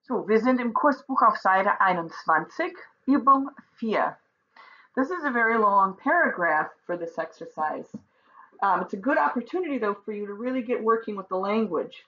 So, wir sind im Kursbuch auf Seite 21, Übung 4. This is a very long paragraph for this exercise. It's a good opportunity, though, for you to really get working with the language.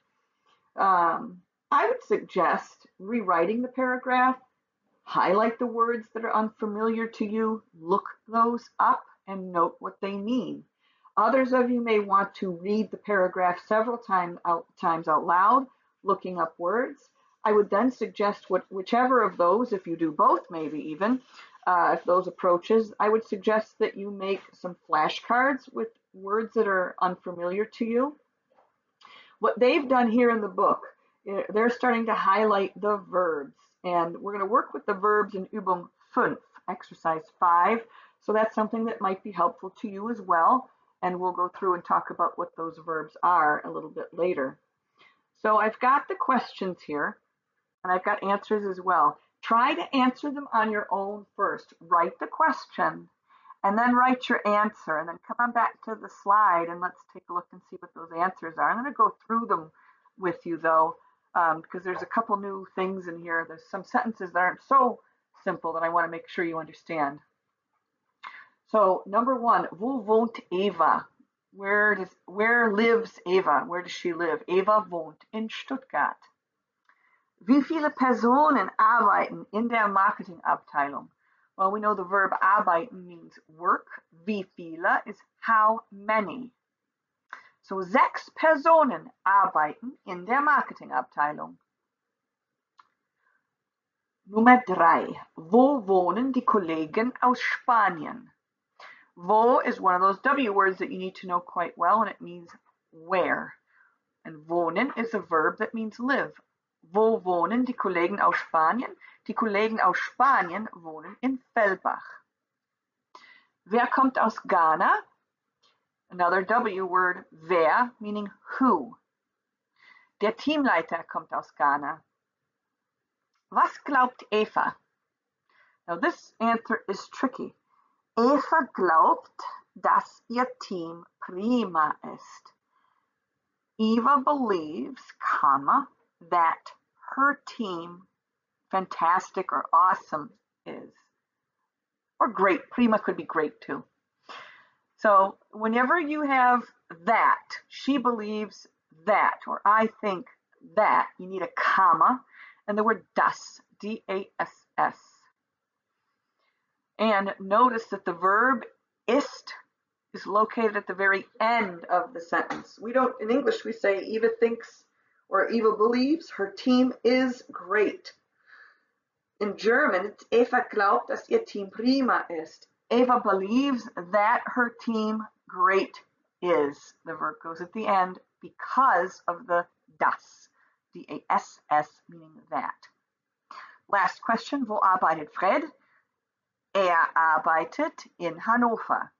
I would suggest rewriting the paragraph, highlight the words that are unfamiliar to you, look those up, and note what they mean. Others of you may want to read the paragraph several times out loud, looking up words. I would then suggest whichever of those, if you do both maybe even, if those approaches, I would suggest that you make some flashcards with words that are unfamiliar to you. What they've done here in the book, they're starting to highlight the verbs. And we're going to work with the verbs in Übung 5, exercise 5. So that's something that might be helpful to you as well. And we'll go through and talk about what those verbs are a little bit later. So I've got the questions here, and I've got answers as well. Try to answer them on your own first. Write the question, and then write your answer, and then come on back to the slide, and let's take a look and see what those answers are. I'm going to go through them with you, though, because there's a couple new things in here. There's some sentences that aren't so simple that I want to make sure you understand. So number 1, wo wohnt Eva? Where lives Eva? Where does she live? Eva wohnt in Stuttgart. Wie viele Personen arbeiten in der Marketingabteilung? Well, we know the verb arbeiten means work. Wie viele is how many. So 6 Personen arbeiten in der Marketingabteilung. Nummer 3. Wo wohnen die Kollegen aus Spanien? Wo is one of those W words that you need to know quite well, and it means where. And wohnen is a verb that means live. Wo wohnen die Kollegen aus Spanien? Die Kollegen aus Spanien wohnen in Fellbach. Wer kommt aus Ghana? Another W word, wer, meaning who. Der Teamleiter kommt aus Ghana. Was glaubt Eva? Now this answer is tricky. Eva glaubt, dass ihr Team prima ist. Eva believes, comma, that her team fantastic or awesome is. Or great. Prima could be great too. So whenever you have that, she believes that, or I think that, you need a comma and the word das, D-A-S-S. And notice that the verb ist is located at the very end of the sentence. We don't, in English, we say Eva thinks or Eva believes her team is great. In German, it's Eva glaubt, dass ihr Team prima ist. Eva believes that her team great is. The verb goes at the end because of the das, D-A-S-S, meaning that. Last question, wo arbeitet Fred? Er arbeitet in Hannover.